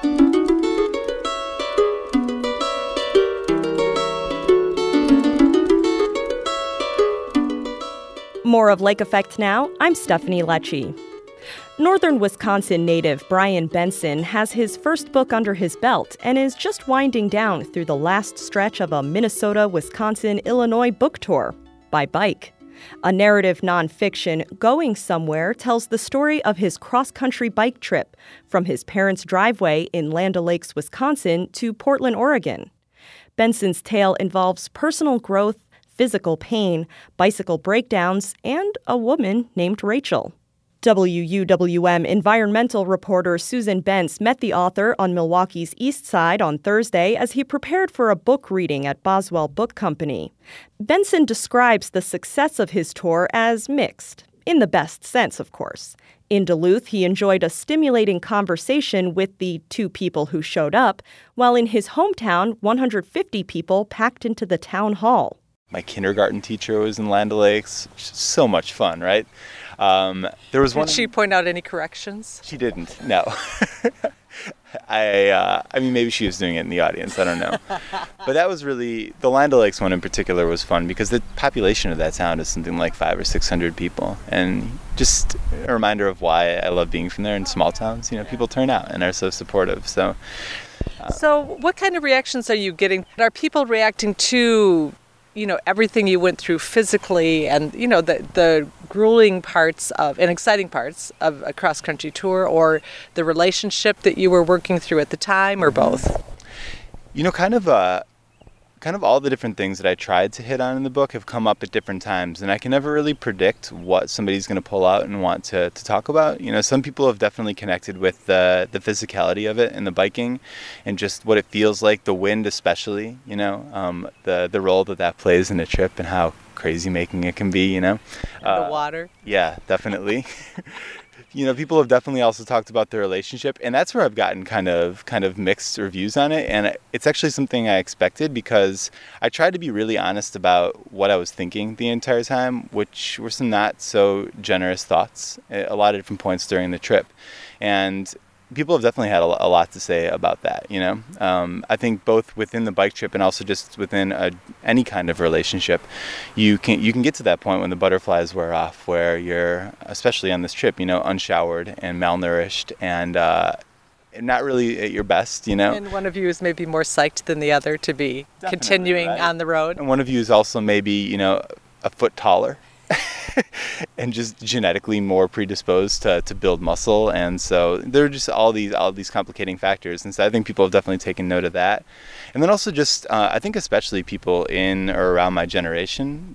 More of Lake Effect now. I'm Stephanie Lecce. Northern Wisconsin native Brian Benson has his first book under his belt and is just winding down through the last stretch of a Minnesota, Wisconsin, Illinois book tour by bike. A narrative nonfiction, Going Somewhere, tells the story of his cross-country bike trip from his parents' driveway in Land O'Lakes, Wisconsin, to Portland, Oregon. Benson's tale involves personal growth, physical pain, bicycle breakdowns, and a woman named Rachel. WUWM environmental reporter Susan Bentz met the author on Milwaukee's East Side on Thursday as he prepared for a book reading at Boswell Book Company. Benson describes the success of his tour as mixed, in the best sense, of course. In Duluth, he enjoyed a stimulating conversation with the 2 people who showed up, while in his hometown, 150 people packed into the town hall. My kindergarten teacher was in Land O'Lakes. So much fun, right? There was one. Did she point out any corrections? She didn't. No. I mean, maybe she was doing it in the audience. I don't know. But that was really, the Land O'Lakes one in particular was fun because the population of that town is something like 500 or 600 people, and just a reminder of why I love being from there. In small towns, people turn out and are so supportive. So what kind of reactions are you getting? Are people reacting to everything you went through physically and, the grueling parts of and exciting parts of a cross-country tour, or the relationship that you were working through at the time, or both? Kind of all the different things that I tried to hit on in the book have come up at different times, and I can never really predict what somebody's going to pull out and want to talk about. Some people have definitely connected with the physicality of it and the biking and just what it feels like, the wind especially, the role that plays in a trip and how crazy making it can be, And the water. Yeah, definitely. People have definitely also talked about their relationship, and that's where I've gotten kind of mixed reviews on it. And it's actually something I expected because I tried to be really honest about what I was thinking the entire time, which were some not so generous thoughts at a lot of different points during the trip. And people have definitely had a lot to say about that, I think both within the bike trip and also just within any kind of relationship, you can get to that point when the butterflies wear off, where you're, especially on this trip, unshowered and malnourished and not really at your best, And one of you is maybe more psyched than the other to be definitely continuing right on the road. And one of you is also maybe, a foot taller. And just genetically more predisposed to build muscle, and so there are just all these complicating factors, and so I think people have definitely taken note of that. And then also just I think especially people in or around my generation,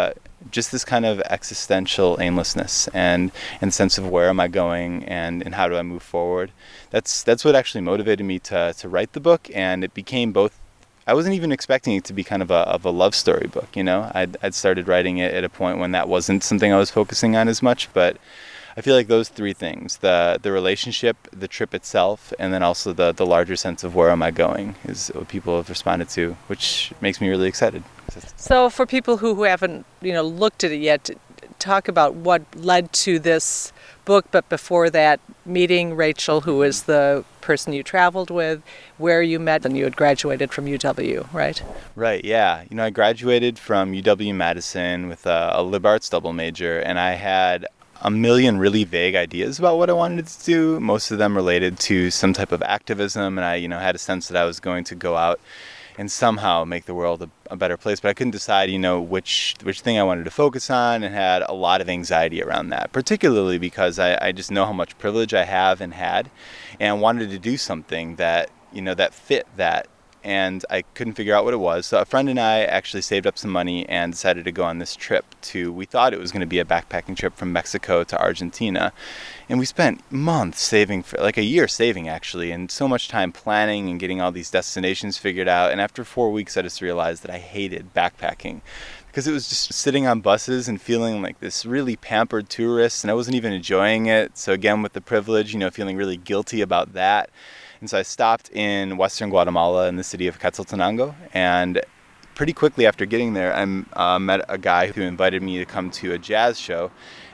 just this kind of existential aimlessness and sense of where am I going and how do I move forward. That's what actually motivated me to write the book, and it became both. I wasn't even expecting it to be kind of a love story book, I'd started writing it at a point when that wasn't something I was focusing on as much, but I feel like those 3 things, the relationship, the trip itself, and then also the larger sense of where am I going is what people have responded to, which makes me really excited. So for people who haven't, looked at it yet, talk about what led to this book, but before that, meeting Rachel, who is the person you traveled with, where you met, and you had graduated from UW, right? Right, yeah. I graduated from UW-Madison with a liberal arts double major, and I had a million really vague ideas about what I wanted to do, most of them related to some type of activism, and I, had a sense that I was going to go out and somehow make the world a better place. But I couldn't decide, which thing I wanted to focus on, and had a lot of anxiety around that, particularly because I just know how much privilege I have and had, and wanted to do something that, that fit that. And I couldn't figure out what it was. So a friend and I actually saved up some money and decided to go on this trip we thought it was going to be a backpacking trip from Mexico to Argentina. And we spent months saving, for like a year saving actually, and so much time planning and getting all these destinations figured out. And after 4 weeks, I just realized that I hated backpacking because it was just sitting on buses and feeling like this really pampered tourist, and I wasn't even enjoying it. So again, with the privilege, feeling really guilty about that. And so I stopped in western Guatemala in the city of Quetzaltenango, and pretty quickly after getting there, I met a guy who invited me to come to a jazz show.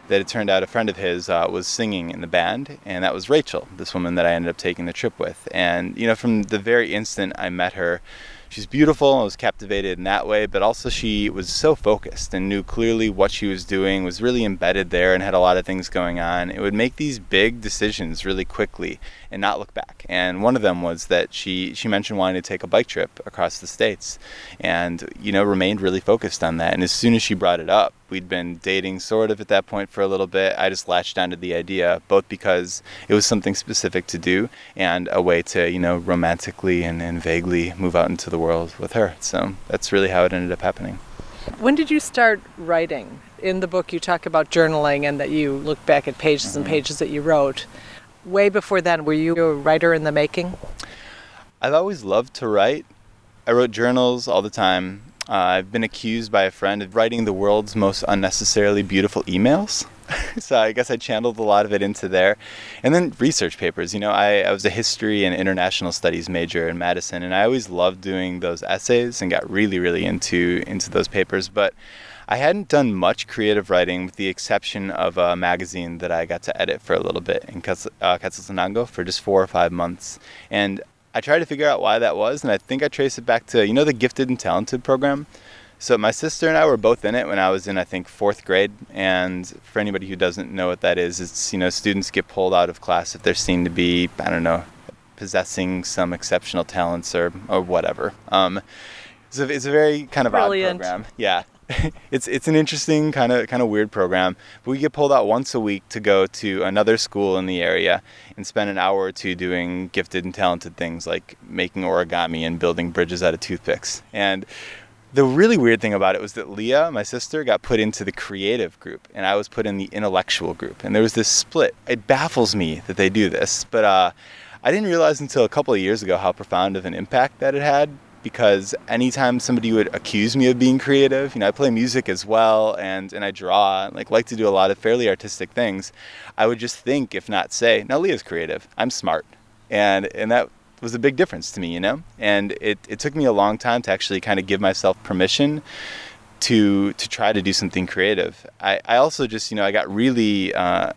that it turned out a friend of his was singing in the band, and that was Rachel, this woman that I ended up taking the trip with. And, from the very instant I met her, she's beautiful. I was captivated in that way, but also she was so focused and knew clearly what she was doing, was really embedded there and had a lot of things going on. It would make these big decisions really quickly and not look back. And one of them was that she mentioned wanting to take a bike trip across the States and, remained really focused on that. And as soon as she brought it up, we'd been dating sort of at that point for a little bit. I just latched onto the idea, both because it was something specific to do and a way to, romantically and vaguely move out into the world with her. So that's really how it ended up happening. When did you start writing? In the book you talk about journaling and that you look back at pages and pages that you wrote. Way before then, were you a writer in the making? I've always loved to write. I wrote journals all the time. I've been accused by a friend of writing the world's most unnecessarily beautiful emails. So I guess I channeled a lot of it into there. And then research papers. I was a history and international studies major in Madison, and I always loved doing those essays and got really, really into those papers. But I hadn't done much creative writing with the exception of a magazine that I got to edit for a little bit in Quetzaltenango for just 4 or 5 months. And I tried to figure out why that was, and I think I trace it back to, the Gifted and Talented program. So my sister and I were both in it when I was in, I think, 4th grade. And for anybody who doesn't know what that is, it's, students get pulled out of class if they're seen to be, possessing some exceptional talents or whatever. So it's a very kind of Brilliant. Odd program. Yeah. It's an interesting kind of weird program, but we get pulled out once a week to go to another school in the area and spend an hour or two doing gifted and talented things like making origami and building bridges out of toothpicks. And the really weird thing about it was that Leah, my sister, got put into the creative group and I was put in the intellectual group, and there was this split. It baffles me that they do this, but I didn't realize until a couple of years ago how profound of an impact that it had. Because anytime somebody would accuse me of being creative, I play music as well, and I draw, and like to do a lot of fairly artistic things, I would just think, if not say, now Leah's creative, I'm smart. And that was a big difference to me, And it took me a long time to actually kind of give myself permission to try to do something creative. I also just, I got really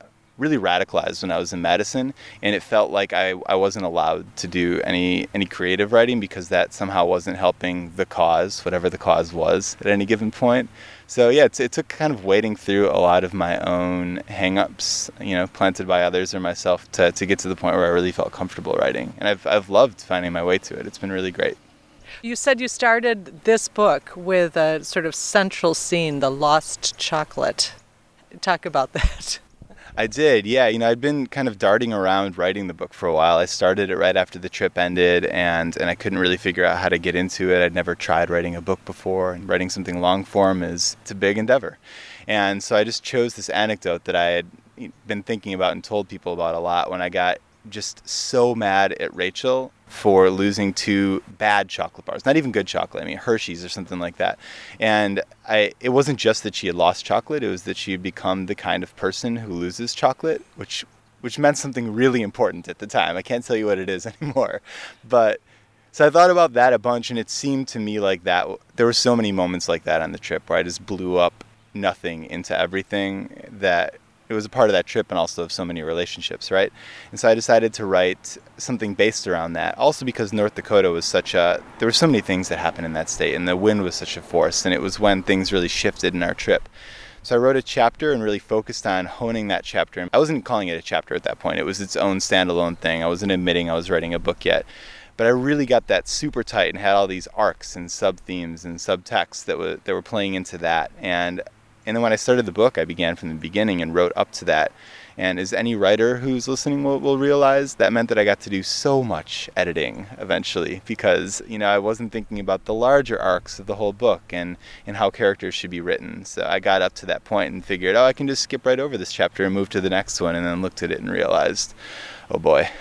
radicalized when I was in Madison, and it felt like I wasn't allowed to do any creative writing because that somehow wasn't helping the cause, whatever the cause was at any given point. So yeah, it took kind of wading through a lot of my own hang-ups, planted by others or myself to get to the point where I really felt comfortable writing. And I've loved finding my way to it. It's been really great. You said you started this book with a sort of central scene, the lost chocolate. Talk about that. I did, yeah. I'd been kind of darting around writing the book for a while. I started it right after the trip ended, and I couldn't really figure out how to get into it. I'd never tried writing a book before, and writing something long form it's a big endeavor. And so I just chose this anecdote that I had been thinking about and told people about a lot when I got just so mad at Rachel for losing 2 bad chocolate bars. Not even good chocolate. Hershey's or something like that. And it wasn't just that she had lost chocolate. It was that she had become the kind of person who loses chocolate, which meant something really important at the time. I can't tell you what it is anymore. But so I thought about that a bunch, and it seemed to me like that. There were so many moments like that on the trip where I just blew up nothing into everything, that it was a part of that trip and also of so many relationships, right? And so I decided to write something based around that. Also because North Dakota was there were so many things that happened in that state, and the wind was such a force, and it was when things really shifted in our trip. So I wrote a chapter and really focused on honing that chapter. I wasn't calling it a chapter at that point. It was its own standalone thing. I wasn't admitting I was writing a book yet. But I really got that super tight and had all these arcs and sub-themes and subtexts that were playing into that. And then when I started the book, I began from the beginning and wrote up to that. And as any writer who's listening will realize, that meant that I got to do so much editing eventually because, I wasn't thinking about the larger arcs of the whole book and how characters should be written. So I got up to that point and figured, I can just skip right over this chapter and move to the next one, and then looked at it and realized, oh boy,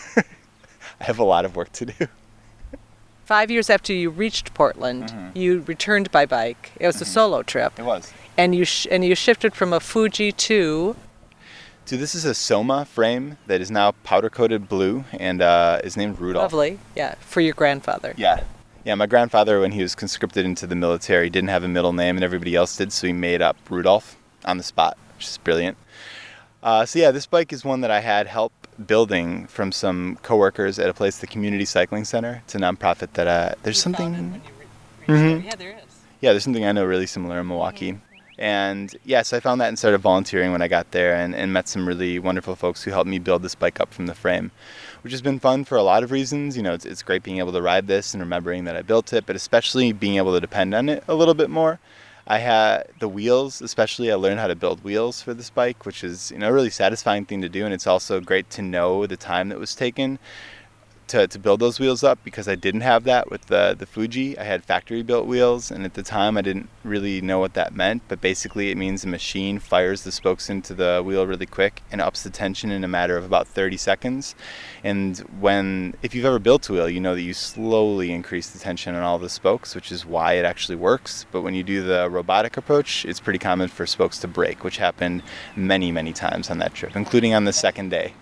I have a lot of work to do. 5 years after you reached Portland, you returned by bike. It was a solo trip. It was. And you shifted from a Fuji to this is a Soma frame that is now powder-coated blue and is named Rudolph. Lovely, yeah, for your grandfather. Yeah, my grandfather, when he was conscripted into the military, didn't have a middle name and everybody else did, so he made up Rudolph on the spot, which is brilliant. So yeah, this bike is one that I had help building from some coworkers at a place, the Community Cycling Center. It's a nonprofit that there's something. Yeah, there is. Yeah, there's something I know really similar in Milwaukee. And yes, I found that and started volunteering when I got there and met some really wonderful folks who helped me build this bike up from the frame, which has been fun for a lot of reasons. You know, it's great being able to ride this and remembering that I built it, but especially being able to depend on it a little bit more. I had the wheels, especially I learned how to build wheels for this bike, which is, you know, a really satisfying thing to do. And it's also great to know the time that was taken to build those wheels up, because I didn't have that with the Fuji. I had factory built wheels, and at the time I didn't really know what that meant, but basically it means the machine fires the spokes into the wheel really quick and ups the tension in a matter of about 30 seconds. And if you've ever built a wheel, you know that you slowly increase the tension on all the spokes, which is why it actually works. But when you do the robotic approach, it's pretty common for spokes to break, which happened many, many times on that trip, including on the second day.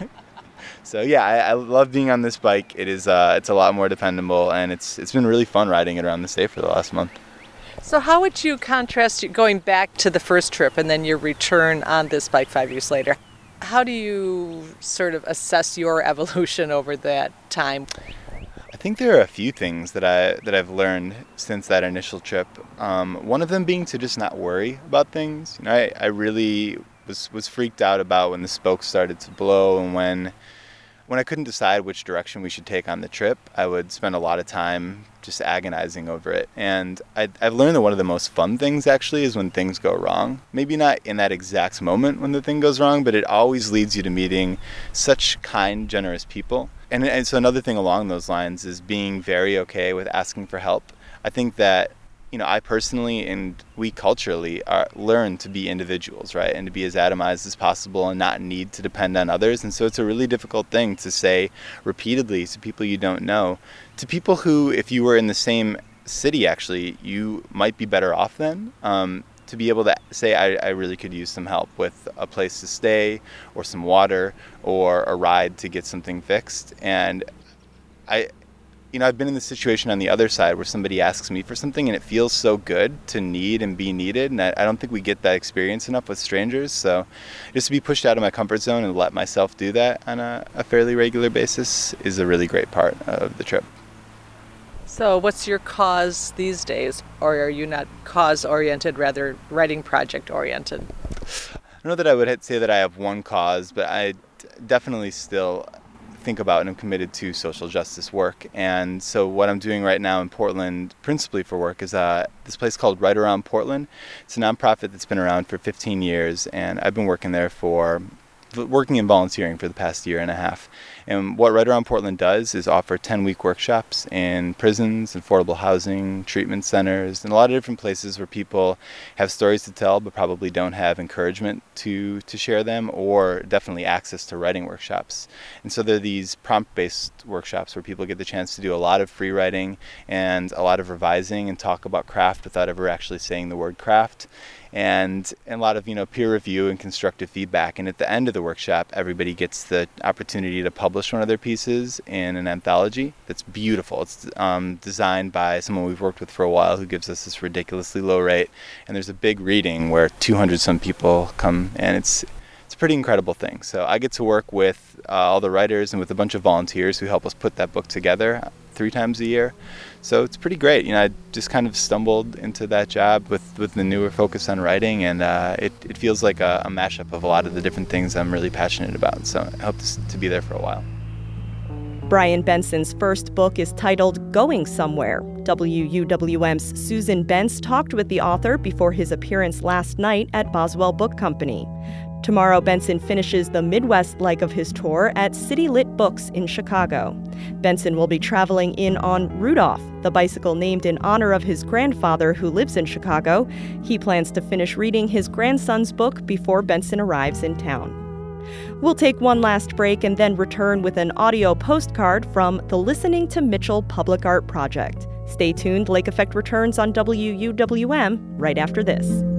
So yeah, I love being on this bike. It's a lot more dependable, and it's been really fun riding it around the state for the last month. So how would you contrast going back to the first trip and then your return on this bike 5 years later? How do you sort of assess your evolution over that time? I think there are a few things that I've learned since that initial trip. One of them being to just not worry about things. You know, I really was freaked out about when the spokes started to blow, and when I couldn't decide which direction we should take on the trip, I would spend a lot of time just agonizing over it. And I've learned that one of the most fun things actually is when things go wrong. Maybe not in that exact moment when the thing goes wrong, but it always leads you to meeting such kind, generous people. And so another thing along those lines is being very okay with asking for help. I think that, you know, I personally and we culturally learn to be individuals, right? And to be as atomized as possible and not need to depend on others. And so it's a really difficult thing to say repeatedly to people you don't know, to people who, if you were in the same city, actually, you might be better off than. To be able to say, I really could use some help with a place to stay or some water or a ride to get something fixed. And I've been in this situation on the other side where somebody asks me for something and it feels so good to need and be needed. And I don't think we get that experience enough with strangers. So just to be pushed out of my comfort zone and let myself do that on a fairly regular basis is a really great part of the trip. So what's your cause these days? Or are you not cause-oriented, rather writing project-oriented? I don't know that I would say that I have one cause, but I definitely still think about and I'm committed to social justice work. And so what I'm doing right now in Portland, principally for work, is this place called Right Around Portland. It's a nonprofit that's been around for 15 years, and I've been working and volunteering for the past year and a half. And what Right Around Portland does is offer 10-week workshops in prisons, affordable housing, treatment centers, and a lot of different places where people have stories to tell but probably don't have encouragement to share them, or definitely access to writing workshops. And so they're these prompt-based workshops where people get the chance to do a lot of free writing and a lot of revising and talk about craft without ever actually saying the word craft. And a lot of, peer review and constructive feedback. And at the end of the workshop, everybody gets the opportunity to publish one of their pieces in an anthology that's beautiful. It's designed by someone we've worked with for a while who gives us this ridiculously low rate. And there's a big reading where 200 some people come, and it's a pretty incredible thing. So I get to work with all the writers and with a bunch of volunteers who help us put that book together 3 times a year. So it's pretty great. I just kind of stumbled into that job with the newer focus on writing, and it feels like a mashup of a lot of the different things I'm really passionate about. So I hope to be there for a while. Brian Benson's first book is titled Going Somewhere. WUWM's Susan Bentz talked with the author before his appearance last night at Boswell Book Company. Tomorrow, Benson finishes the Midwest leg of his tour at City Lit Books in Chicago. Benson will be traveling in on Rudolph, the bicycle named in honor of his grandfather who lives in Chicago. He plans to finish reading his grandson's book before Benson arrives in town. We'll take one last break and then return with an audio postcard from the Listening to Mitchell Public Art Project. Stay tuned. Lake Effect returns on WUWM right after this.